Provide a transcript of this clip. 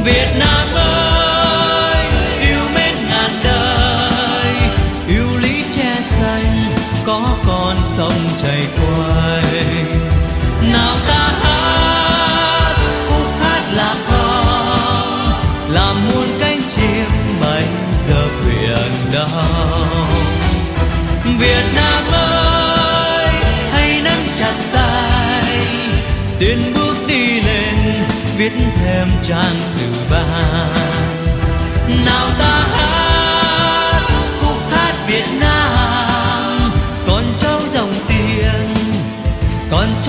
Việt Nam ơi, yêu mến ngàn đời, yêu lý che xanh có con sông chảy quay. Nào ta hát khúc hát lạc hồng, làm muôn cánh chim bay giờ biển đông. Việt Nam ơi, hãy nắm chặt tay, tiến bước đi lên, viết thêm trang sử vàng. Nào ta hát khúc hát Việt Nam, con cháu dòng tiền, con cháu